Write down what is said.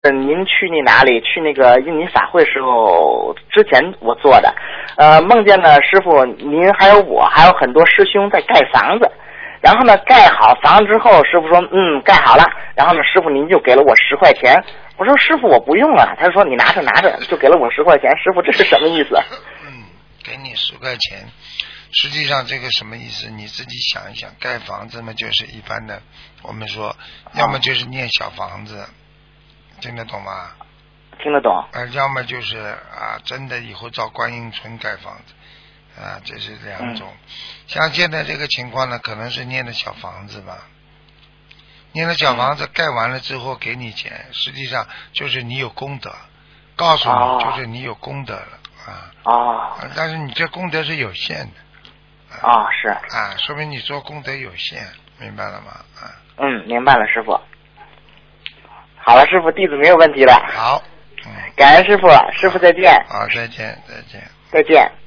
您去哪里？去那个印尼法会时候之前我做的，梦见呢师傅您还有我还有很多师兄在盖房子，然后呢盖好房之后，师傅说盖好了，然后呢师傅您就给了我10块钱，我说师傅我不用了，他说你拿着就给了我10块钱，师傅这是什么意思？ 给你10块钱，实际上这个什么意思？你自己想一想，盖房子嘛就是一般的，我们说要么就是念小房子，听得懂吗？ 听得懂。 要么就是真的以后找观音村盖房子，这是2种。像现在这个情况呢，可能是念的小房子吧，念的小房子盖完了之后给你钱，实际上就是你有功德，告诉你就是你有功德了但是你这功德是有限的。 是说明你做功德有限，明白了吗？ 明白了，师傅。好了，师傅，弟子没有问题了。 好， 感恩师傅，师傅再见。 好，再见。 再见。